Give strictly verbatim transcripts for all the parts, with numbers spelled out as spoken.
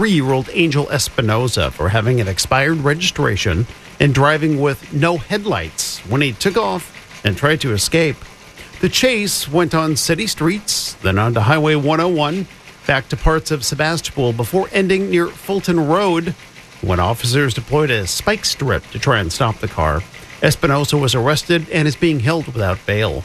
twenty-three-year-old Angel Espinoza for having an expired registration and driving with no headlights when he took off and tried to escape. The chase went on city streets, then onto Highway one oh one, back to parts of Sebastopol before ending near Fulton Road when officers deployed a spike strip to try and stop the car. Espinoza was arrested and is being held without bail.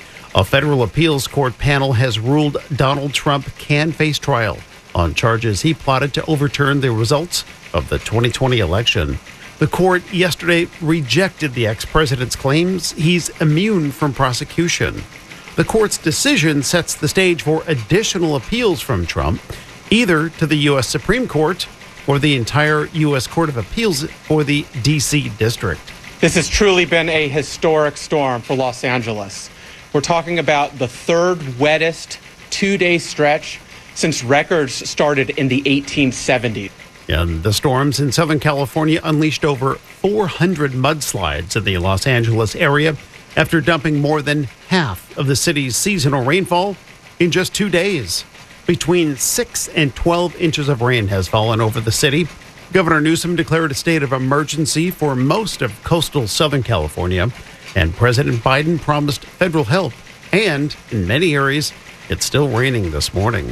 A federal appeals court panel has ruled Donald Trump can face trial on charges he plotted to overturn the results of the twenty twenty election. The court yesterday rejected the ex-president's claims he's immune from prosecution. The court's decision sets the stage for additional appeals from Trump, either to the U S Supreme Court or the entire U S Court of Appeals for the D C District. This has truly been a historic storm for Los Angeles. We're talking about the third wettest two-day stretch since records started in the eighteen seventies. And the storms in Southern California unleashed over four hundred mudslides in the Los Angeles area after dumping more than half of the city's seasonal rainfall in just two days. Between six and twelve inches of rain has fallen over the city. Governor Newsom declared a state of emergency for most of coastal Southern California, and President Biden promised federal help. And in many areas, it's still raining this morning.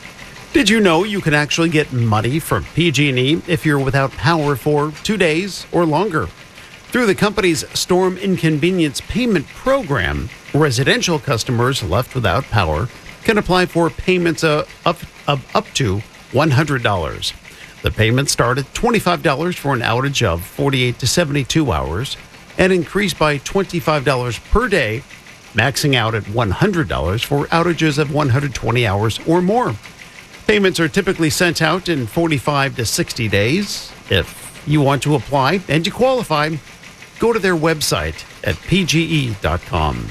Did you know you can actually get money from P G and E if you're without power for two days or longer? Through the company's Storm Inconvenience Payment Program, residential customers left without power can apply for payments of up, of up to one hundred dollars. The payments start at twenty-five dollars for an outage of forty-eight to seventy-two hours and increase by twenty-five dollars per day, maxing out at one hundred dollars for outages of one hundred twenty hours or more. Payments are typically sent out in forty-five to sixty days. If you want to apply and you qualify, go to their website at p g e dot com.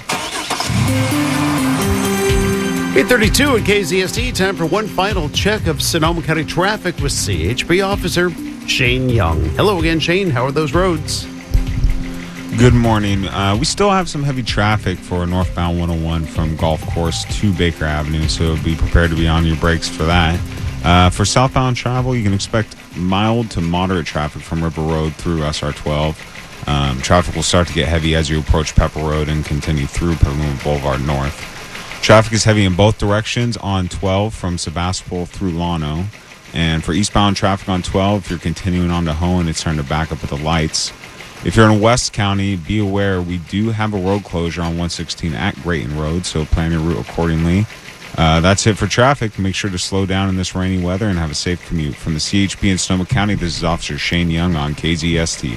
eight thirty-two at K Z S T, time for one final check of Sonoma County traffic with C H P officer Shane Young. Hello again, Shane. How are those roads? Good morning. Uh, we still have some heavy traffic for northbound one oh one from Golf Course to Baker Avenue, so be prepared to be on your brakes for that. Uh, for southbound travel, you can expect mild to moderate traffic from River Road through S R twelve. Um, traffic will start to get heavy as you approach Pepper Road and continue through Petaluma Boulevard North. Traffic is heavy in both directions on twelve from Sebastopol through Llano. And for eastbound traffic on twelve, if you're continuing on to Hohen, it's starting to back up at the lights. If you're in West County, be aware we do have a road closure on one sixteen at Grayton Road, so plan your route accordingly. Uh, that's it for traffic. Make sure to slow down in this rainy weather and have a safe commute. From the C H P in Sonoma County, this is Officer Shane Young on K Z S T.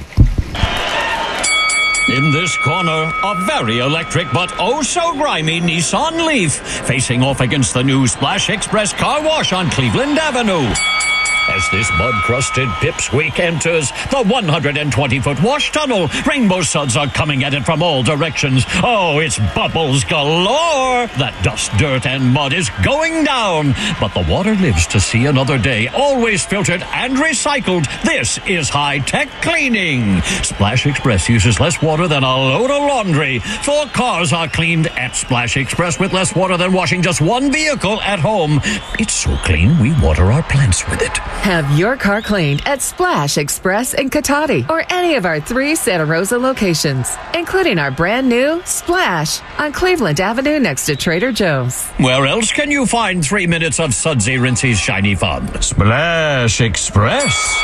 In this corner, a very electric but oh so grimy Nissan Leaf facing off against the new Splash Express Car Wash on Cleveland Avenue. As this mud-crusted pipsqueak enters the one hundred twenty foot wash tunnel, rainbow suds are coming at it from all directions. Oh, it's bubbles galore! That dust, dirt, and mud is going down. But the water lives to see another day, always filtered and recycled. This is high-tech cleaning. Splash Express uses less water than a load of laundry. Four cars are cleaned at Splash Express with less water than washing just one vehicle at home. It's so clean, we water our plants with it. Have your car cleaned at Splash Express in Cotati or any of our three Santa Rosa locations, including our brand new Splash on Cleveland Avenue next to Trader Joe's. Where else can you find three minutes of sudsy rincy's shiny fun? Splash Express.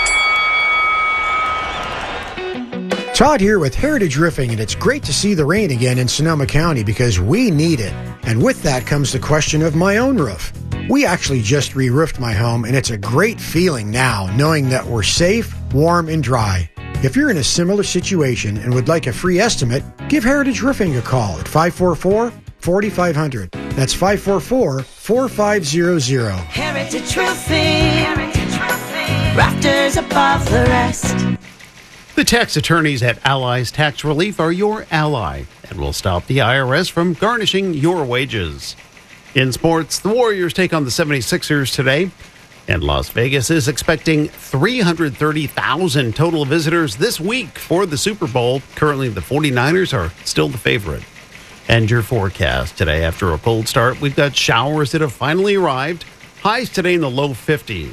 Todd here with Heritage Roofing, and it's great to see the rain again in Sonoma County because we need it. And with that comes the question of my own roof. We actually just re-roofed my home, and it's a great feeling now knowing that we're safe, warm, and dry. If you're in a similar situation and would like a free estimate, give Heritage Roofing a call at five four four, four five zero zero. That's five four four, four five zero zero. Heritage Roofing, Heritage Roofing, rafters above the rest. The tax attorneys at Allies Tax Relief are your ally and will stop the I R S from garnishing your wages. In sports, the Warriors take on the seventy-sixers today, and Las Vegas is expecting three hundred thirty thousand total visitors this week for the Super Bowl. Currently, the forty-niners are still the favorite. And your forecast today, after a cold start, we've got showers that have finally arrived. Highs today in the low fifties.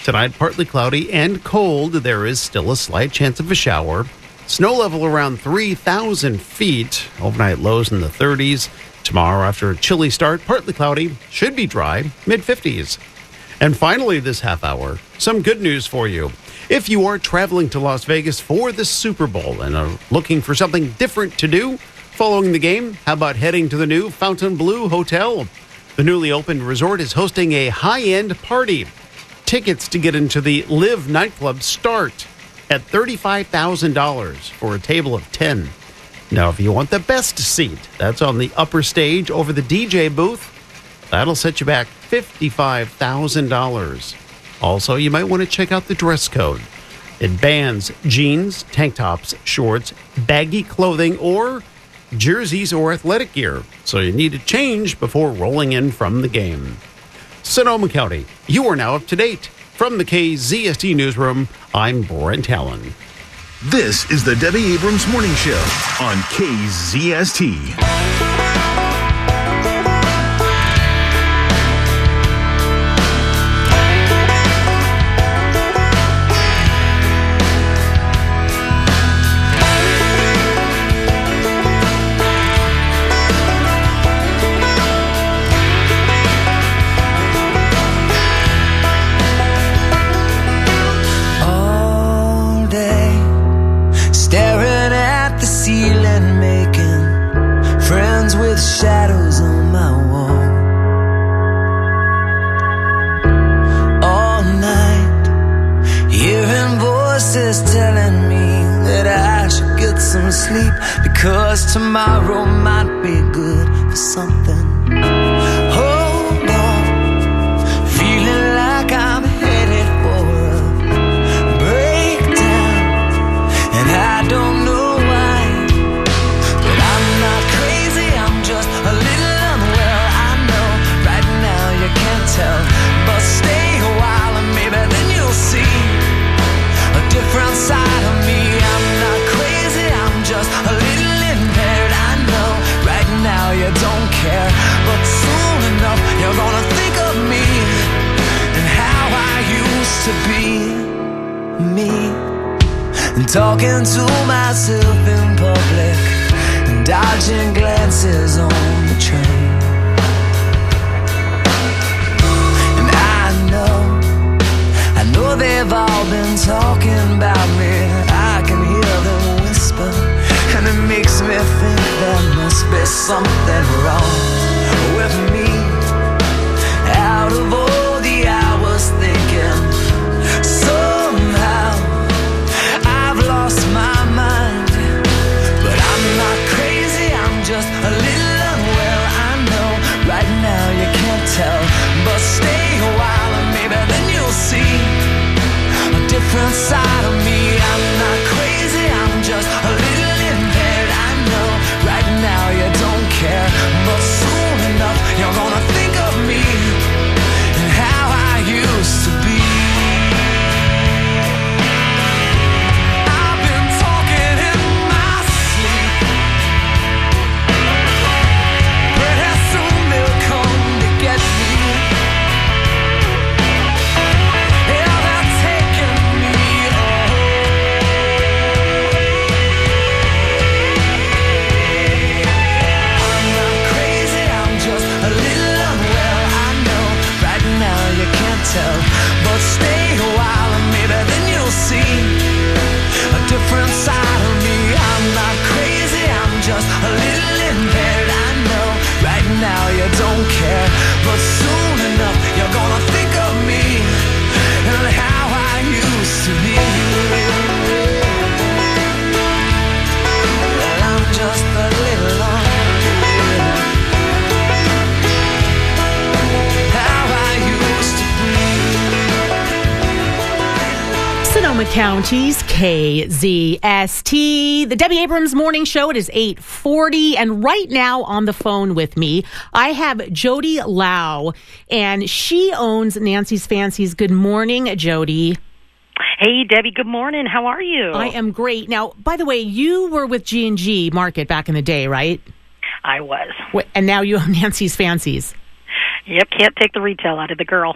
Tonight, partly cloudy and cold. There is still a slight chance of a shower. Snow level around three thousand feet. Overnight lows in the thirties. Tomorrow, after a chilly start, partly cloudy, should be dry, mid fifties. And finally, this half hour, some good news for you. If you are traveling to Las Vegas for the Super Bowl and are looking for something different to do following the game, how about heading to the new Fontainebleau Hotel? The newly opened resort is hosting a high-end party. Tickets to get into the Live nightclub start at thirty-five thousand dollars for a table of ten. Now, if you want the best seat, that's on the upper stage over the D J booth. That'll set you back fifty-five thousand dollars. Also, you might want to check out the dress code. It bans jeans, tank tops, shorts, baggy clothing, or jerseys or athletic gear. So you need to change before rolling in from the game. Sonoma County, you are now up to date. From the K Z S T Newsroom, I'm Brent Allen. This is the Debbie Abrams Morning Show on K Z S T. Shadows on my wall all night, hearing voices telling me that I should get some sleep, because tomorrow might be good for something. Hold on, feeling like I'm headed for a breakdown, and I don't know but stay a while and maybe then you'll see a different side of me. I'm not crazy, I'm just a little impaired. I know right now you don't care, but soon enough you're gonna think of me and how I used to be me, and talking to myself in public and dodging glances on the train. I know they've all been talking about me. I can hear them whisper, and it makes me think there must be something wrong with me. Out of all the hours thinking, somehow I've lost my mind. But I'm not crazy, I'm just a little unwell. I know right now you can't tell, but stay a while and maybe then you'll see a different side of me. I'm not crazy, I'm just a little impaired. I know right now you don't care, but soon enough you're gonna think of me and how I used to be. I've been talking in my sleep, pretty soon they'll come to get me. But stay a while and maybe then you'll see a different side of me. I'm not crazy, I'm just a little impaired. I know right now you don't care, but soon enough you're gonna think of me and how I used to be. Well, I'm just a little unfair. Sonoma County's K Z S T, the Debbie Abrams Morning Show. It is eight forty, and right now on the phone with me, I have Jody Lau, and she owns Nancy's Fancies. Good morning, Jody. Hey, Debbie. Good morning. How are you? I am great. Now, by the way, you were with G and G Market back in the day, right? I was. And now you own Nancy's Fancies. Yep, can't take the retail out of the girl.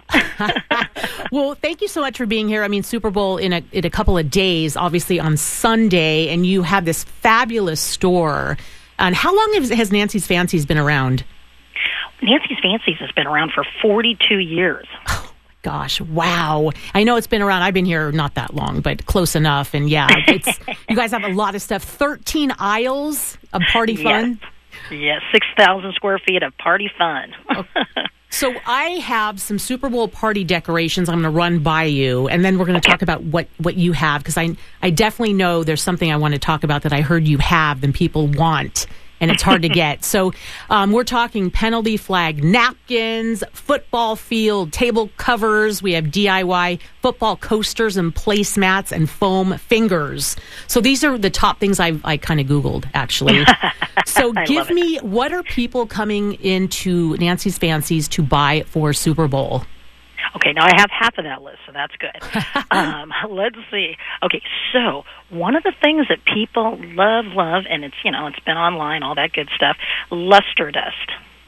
Well, thank you so much for being here. I mean, Super Bowl in a in a couple of days, obviously on Sunday, and you have this fabulous store. And how long has, has Nancy's Fancies been around? Nancy's Fancies has been around for forty-two years. Oh, gosh, wow. I know it's been around. I've been here not that long, but close enough. And yeah, it's, you guys have a lot of stuff. thirteen aisles of party fun. Yes, yes six thousand square feet of party fun. Oh. So I have some Super Bowl party decorations I'm going to run by you, and then we're going to talk about what, what you have, because I, I definitely know there's something I want to talk about that I heard you have and people want, and it's hard to get. So um, we're talking penalty flag napkins, football field table covers. We have D I Y football coasters and placemats and foam fingers. So these are the top things I I kind of Googled, actually. So give me, what are people coming into Nancy's Fancies to buy for Super Bowl? Okay, now I have half of that list, so that's good. um, let's see. Okay, so one of the things that people love, love, and it's, you know, it's been online, all that good stuff, luster dust.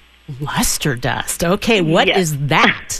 Luster dust. Okay, what yes. is that?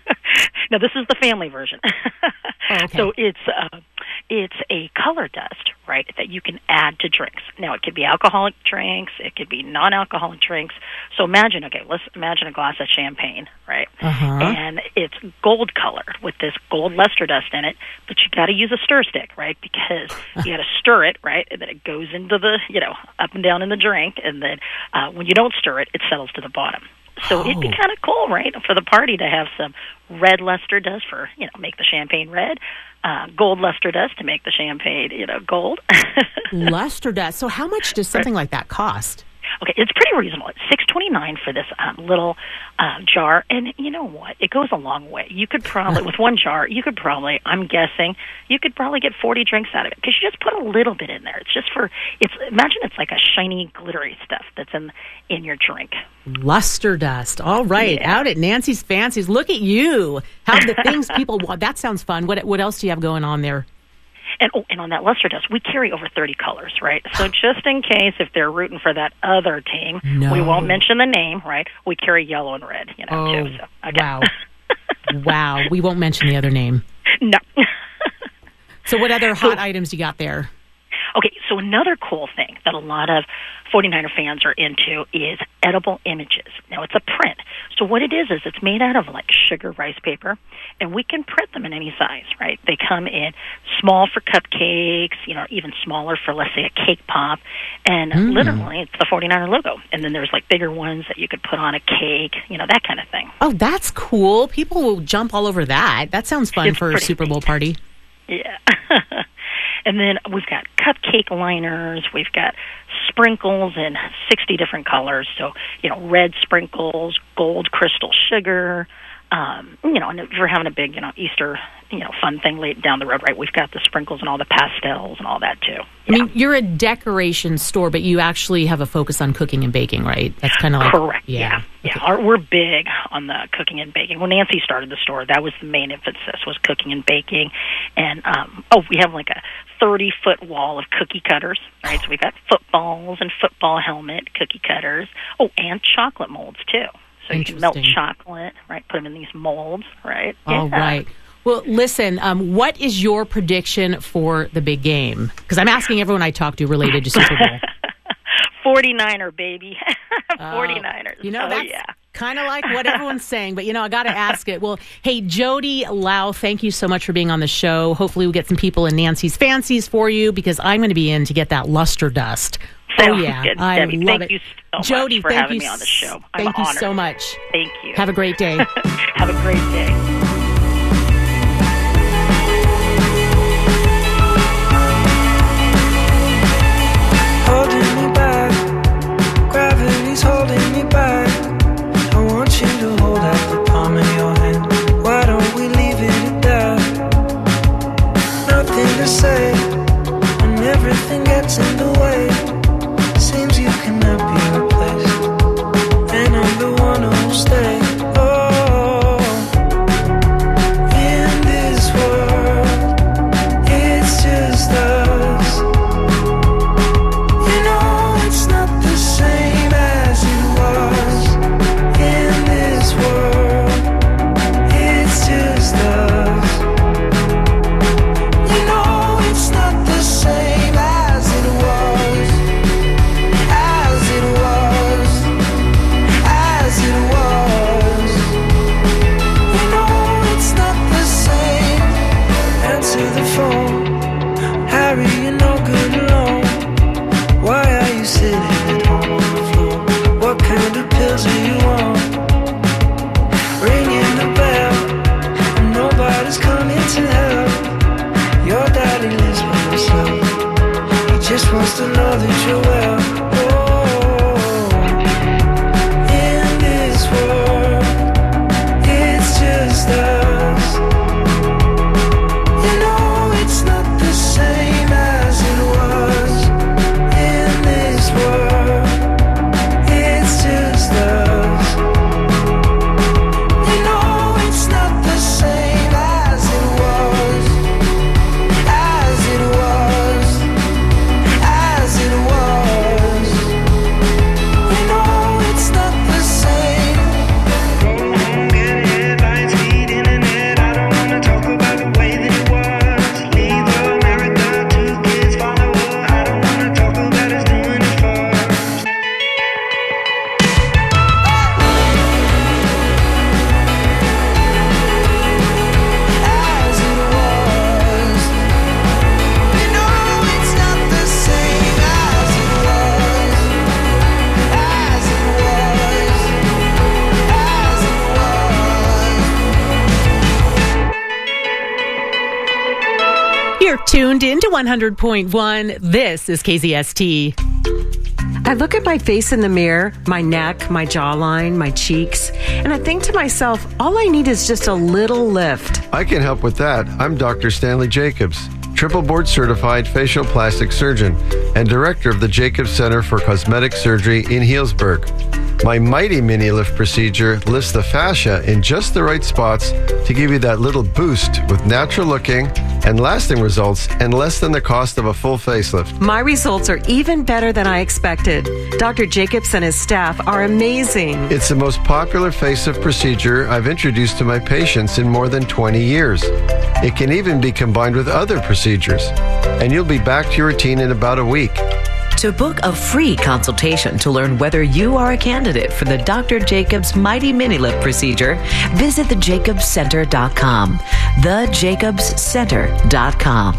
Now, this is the family version. Oh, okay. So it's uh, it's a color dust, right, that you can add to drinks. Now, it could be alcoholic drinks. It could be non-alcoholic drinks. So imagine, okay, let's imagine a glass of champagne, right? Uh-huh. And it's gold colored with this gold luster dust in it, but you got to use a stir stick, right, because you got to stir it, right, and then it goes into the, you know, up and down in the drink, and then uh, when you don't stir it, it settles to the bottom. So oh. it'd be kind of cool, right, for the party to have some red luster dust for, you know, make the champagne red, uh, gold luster dust to make the champagne, you know, gold. Luster dust. So how much does something like that cost? Okay, it's pretty reasonable. It's six twenty-nine for this um, little uh, jar, and you know what? It goes a long way. You could probably, with one jar, you could probably, I'm guessing, you could probably get forty drinks out of it, because you just put a little bit in there. It's just for, it's imagine it's like a shiny, glittery stuff that's in in your drink. Luster dust. All right, yeah. Out at Nancy's Fancies. Look at you. How the things people want. That sounds fun. What what else do you have going on there? And, oh, and on that luster dust, we carry over thirty colors, right? So just in case if they're rooting for that other team, no. we won't mention the name, right? We carry yellow and red, you know, oh, too. So, okay. Wow. Wow. We won't mention the other name. No. So what other hot so, items you got there? Okay, so another cool thing that a lot of forty-niner fans are into is edible images. Now, it's a print. So what it is is it's made out of, like, sugar rice paper, and we can print them in any size, right? They come in small for cupcakes, you know, even smaller for, let's say, a cake pop, and mm. literally it's the forty-niner logo. And then there's, like, bigger ones that you could put on a cake, you know, that kind of thing. Oh, that's cool. People will jump all over that. That sounds fun it's for a Super Bowl neat. party. Yeah. And then we've got cupcake liners. We've got sprinkles in sixty different colors. So, you know, red sprinkles, gold crystal sugar. Um, you know, and if we're having a big, you know, Easter, you know, fun thing late down the road, right? We've got the sprinkles and all the pastels and all that, too. I mean, you're a decoration store, but you actually have a focus on cooking and baking, right? That's kind of like... Correct, yeah. Yeah, yeah. Okay. Our, we're big on the cooking and baking. When Nancy started the store, that was the main emphasis, was cooking and baking. And, um, oh, we have like a thirty-foot wall of cookie cutters, right? So we've got footballs and football helmet cookie cutters. Oh, and chocolate molds, too. So you can melt chocolate, right? Put them in these molds, right? All yeah. right. Well, listen, um, what is your prediction for the big game? Because I'm asking everyone I talk to related to Super Bowl. forty-niner, baby. forty-niners. Uh, you know, oh, that's yeah. kind of like what everyone's saying, but, you know, I got to ask it. Well, hey, Jody Lau, thank you so much for being on the show. Hopefully we'll get some people in Nancy's Fancies for you, because I'm going to be in to get that luster dust. Sounds oh, yeah. good, I Debbie. love Thank it. you so Jody, much for thank having you, me on the show. I'm thank you honored. so much. Thank you. Have a great day. Have a great day. Holding me back, gravity's holding me back. I want you to hold out the palm of your hand. Why don't we leave it at that? Nothing to say when everything gets in the way. Seems you cannot be replaced, and I'm the one who'll stay. Oh, to the phone. Harry, you're no good alone. Why are you sitting at home on the floor? What kind of pills are you on? Ringing the bell, and nobody's coming to help. Your daddy lives by himself. He just wants to know that you're well. Oh, in this world, it's just us. You know it's not the same as it was. In this world, it's just us. You know it's not the same as it was. As it was. As it was. You know it's not the same. Go home, get headlines, feed internet. I don't wanna talk about the way that it was. Leave America, two kids follow her. I don't wanna talk about us doing it first. As it was. You know it's not the same as it was. As it was. As it was. You're tuned in to one hundred point one. This is K Z S T. I look at my face in the mirror, my neck, my jawline, my cheeks, and I think to myself, all I need is just a little lift. I can help with that. I'm Doctor Stanley Jacobs, triple board certified facial plastic surgeon and director of the Jacobs Center for Cosmetic Surgery in Healdsburg. My Mighty Mini Lift procedure lifts the fascia in just the right spots to give you that little boost with natural looking and lasting results and less than the cost of a full facelift. My results are even better than I expected. Doctor Jacobs and his staff are amazing. It's the most popular facelift procedure I've introduced to my patients in more than twenty years. It can even be combined with other procedures, and you'll be back to your routine in about a week. To book a free consultation to learn whether you are a candidate for the Doctor Jacobs Mighty Mini Lift procedure, visit the jacobs center dot com. the jacobs center dot com.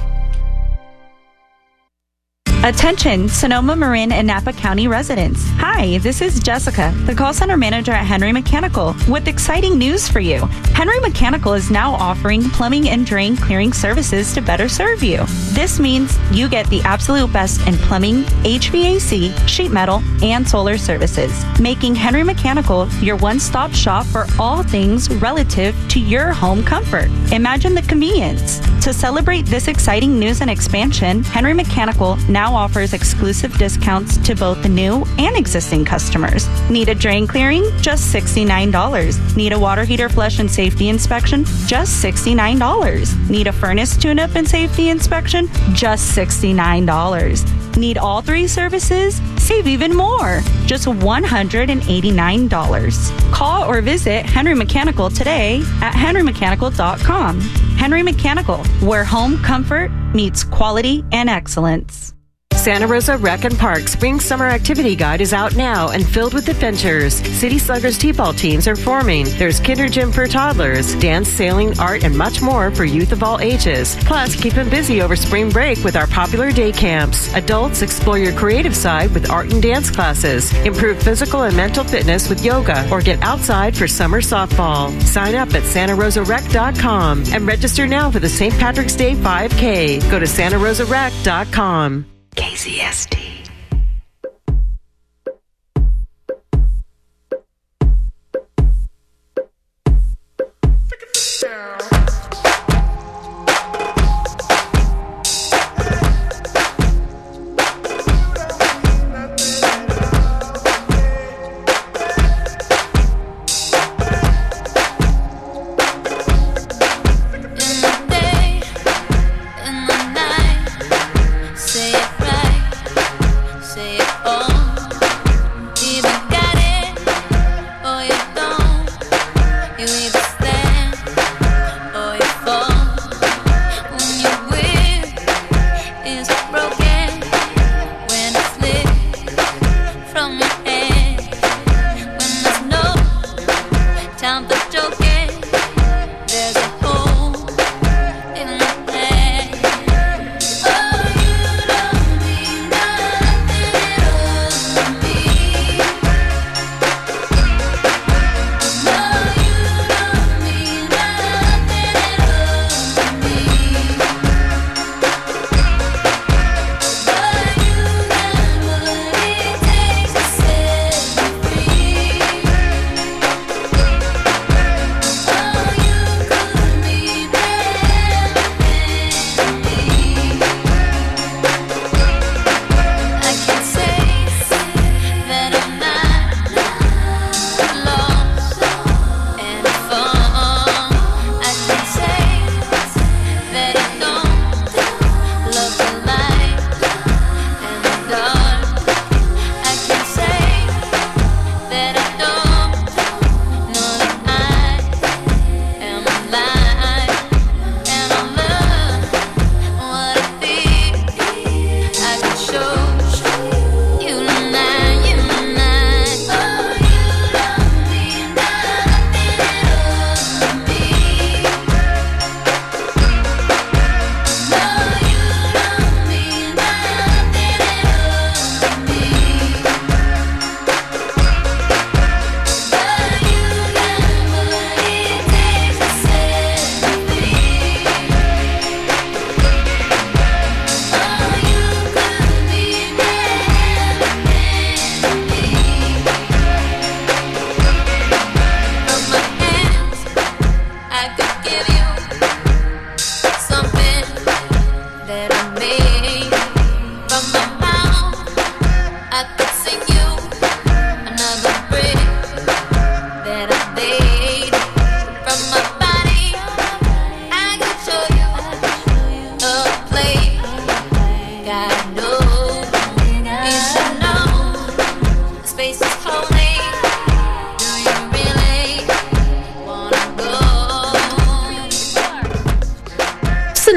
Attention, Sonoma, Marin, and Napa County residents. Hi, this is Jessica, the call center manager at Henry Mechanical, with exciting news for you. Henry Mechanical is now offering plumbing and drain clearing services to better serve you. This means you get the absolute best in plumbing, H V A C, sheet metal, and solar services, making Henry Mechanical your one-stop shop for all things relative to your home comfort. Imagine the convenience. To celebrate this exciting news and expansion, Henry Mechanical now offers exclusive discounts to both the new and existing customers. Need a drain clearing? Just sixty-nine dollars. Need a water heater flush and safety inspection? Just sixty-nine dollars. Need a furnace tune-up and safety inspection? Just sixty-nine dollars. Need all three services? Save even more. Just one hundred eighty-nine dollars. Call or visit Henry Mechanical today at henry mechanical dot com. Henry Mechanical, where home comfort meets quality and excellence. Santa Rosa Rec and Park Spring Summer Activity Guide is out now and filled with adventures. City Sluggers T-ball teams are forming. There's kinder gym for toddlers, dance, sailing, art, and much more for youth of all ages. Plus, keep them busy over spring break with our popular day camps. Adults, explore your creative side with art and dance classes. Improve physical and mental fitness with yoga or get outside for summer softball. Sign up at santa rosa rec dot com and register now for the Saint Patrick's Day five K. Go to santa rosa rec dot com. K Z S T. Say it right.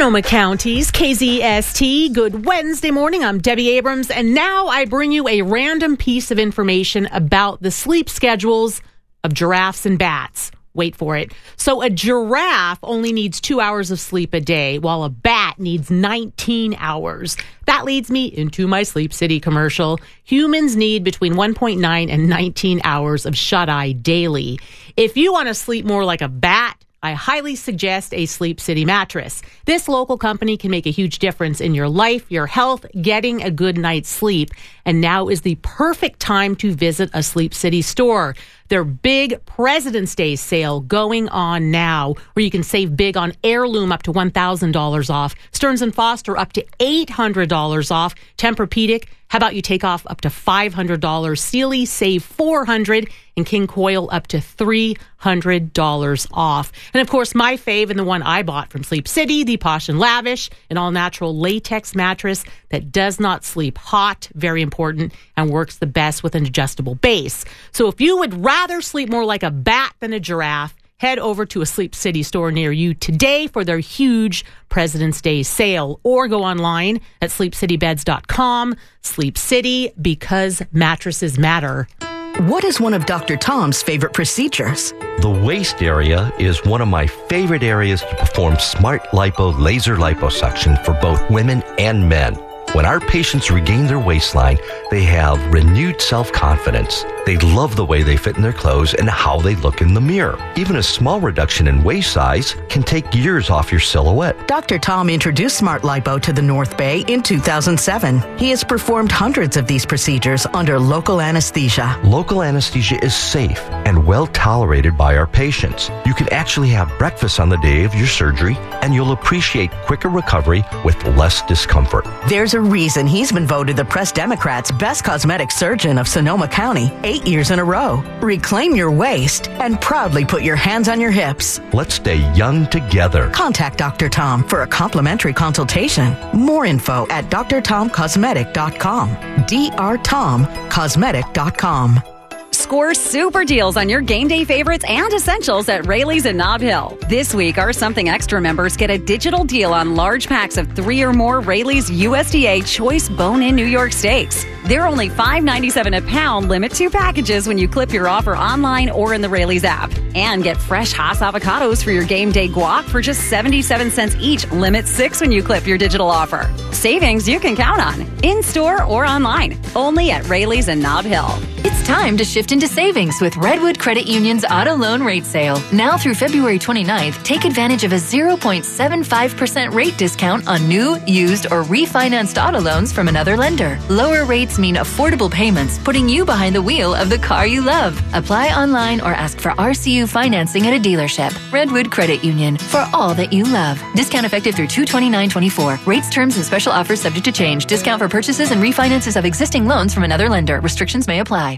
Sonoma County's K Z S T. Good Wednesday morning. I'm Debbie Abrams, and now I bring you a random piece of information about the sleep schedules of giraffes and bats. Wait for it. So a giraffe only needs two hours of sleep a day, while a bat needs nineteen hours. That leads me into my Sleep City commercial. Humans need between one point nine and nineteen hours of shut-eye daily. If you want to sleep more like a bat, I highly suggest a Sleep City mattress. This local company can make a huge difference in your life, your health, getting a good night's sleep. And now is the perfect time to visit a Sleep City store. Their big President's Day sale going on now, where you can save big on Heirloom up to one thousand dollars off, Stearns and Foster up to eight hundred dollars off, Tempur-Pedic, how about you take off up to five hundred dollars, Sealy save four hundred dollars, and King Coil up to three hundred dollars off. And of course, my fave and the one I bought from Sleep City, the Posh and Lavish, an all-natural latex mattress that does not sleep hot, very important, and works the best with an adjustable base. So if you would rather sleep more like a bat than a giraffe, head over to a Sleep City store near you today for their huge President's Day sale, or go online at sleep city beds dot com. Sleep City, because mattresses matter. What is one of Doctor Tom's favorite procedures? The waist area is one of my favorite areas to perform smart lipo laser liposuction for both women and men. When our patients regain their waistline, they have renewed self-confidence. They love the way they fit in their clothes and how they look in the mirror. Even a small reduction in waist size can take years off your silhouette. Doctor Tom introduced Smart Lipo to the North Bay in two thousand seven. He has performed hundreds of these procedures under local anesthesia. Local anesthesia is safe and well tolerated by our patients. You can actually have breakfast on the day of your surgery, and you'll appreciate quicker recovery with less discomfort. There's a reason he's been voted the Press Democrat's best cosmetic surgeon of Sonoma County eight years in a row. Reclaim your waist and proudly put your hands on your hips. Let's stay young together. Contact Doctor Tom for a complimentary consultation. More info at d r tom cosmetic dot com. d r tom cosmetic dot com. Score super deals on your game day favorites and essentials at Rayleigh's in Nob Hill. This week, our Something Extra members get a digital deal on large packs of three or more Rayleigh's U S D A Choice Bone-In New York Steaks. They're only five ninety-seven a pound, limit two packages when you clip your offer online or in the Rayleigh's app. And get fresh Haas avocados for your game day guac for just seventy-seven cents each, limit six when you clip your digital offer. Savings you can count on, in-store or online, only at Rayleigh's in Nob Hill. It's time to shift into savings with Redwood Credit Union's auto loan rate sale. Now through February twenty-ninth, take advantage of a zero point seven five percent rate discount on new, used, or refinanced auto loans from another lender. Lower rates mean affordable payments, putting you behind the wheel of the car you love. Apply online or ask for R C U financing at a dealership. Redwood Credit Union, for all that you love. Discount effective through two twenty-nine twenty-four. Rates, terms, and special offers subject to change. Discount for purchases and refinances of existing loans from another lender. Restrictions may apply.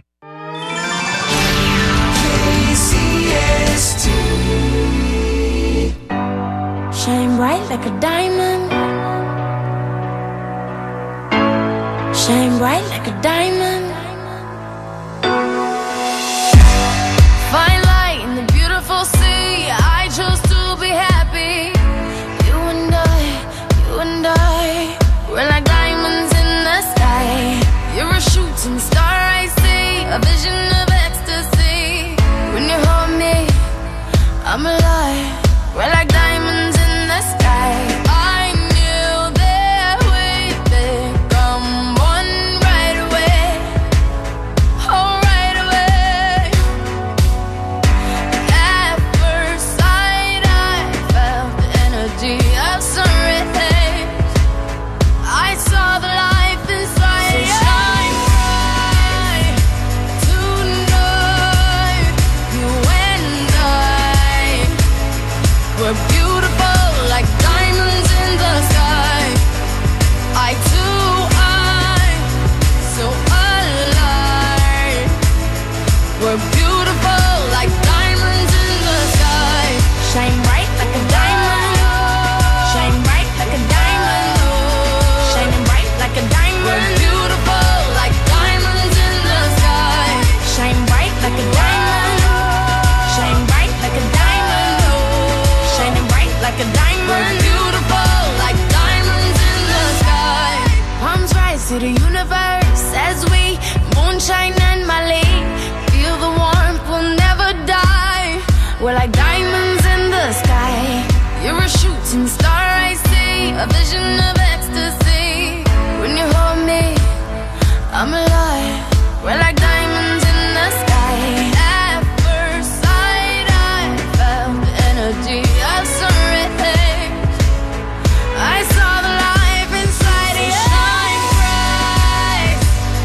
Shine bright like a diamond. Shine bright like a diamond. Fine light in the beautiful sea. I chose to be happy. You and I, you and I, we're like diamonds in the sky. You're a shooting star I see, a vision of ecstasy. When you hold me, I'm alive. We're like diamonds in the sky. I knew that we'd become one right away. to the universe as we moonshine and Mali. Feel the warmth, we'll never die. We're like diamonds in the sky. You're a shooting star, I see. A vision of ecstasy. When you hold me, I'm alive. We're like diamonds in the sky. At first sight, I felt the energy of sunrise. I saw the life inside you. Shine bright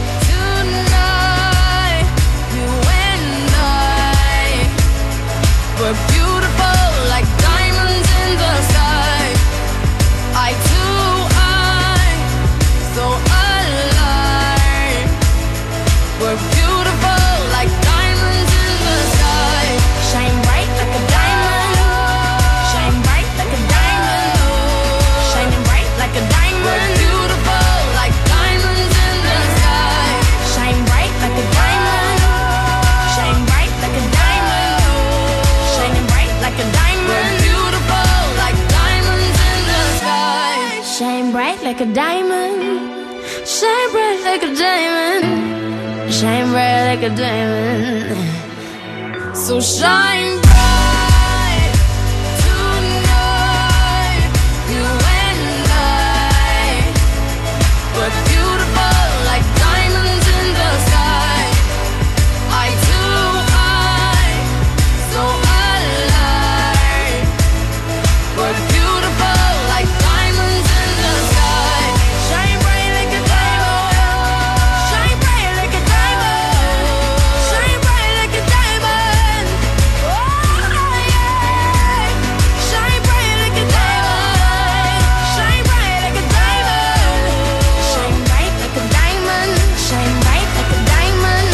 tonight. You and I were beautiful like diamonds in the sky. I too, I so alive. We're beautiful like diamonds in the sky. Shine bright like a diamond. Shine bright like a diamond. Shining bright like a diamond. We're beautiful like diamonds in the sky. Shine bright like a diamond. Shine bright like a diamond. Shining bright like a diamond. We're beautiful like diamonds in the sky. Shine bright like a diamond. Shine bright like a diamond. Shine bright like a diamond. So shine bright tonight. You and I were beautiful like diamonds in the sky. I too, I so alive. We're beautiful like diamonds in the sky. Shine bright like a diamond. Shine bright like a diamond. Shine bright like a diamond. Oh yeah. Shine bright like a diamond. Shine bright like a diamond. Shine bright like a diamond. Shine bright like a diamond.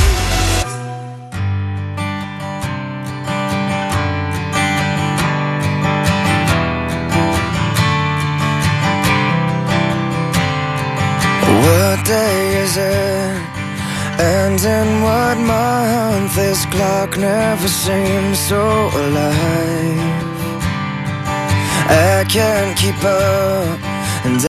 What day is it? And in what month? This clock never seems so alive. I can't keep up, and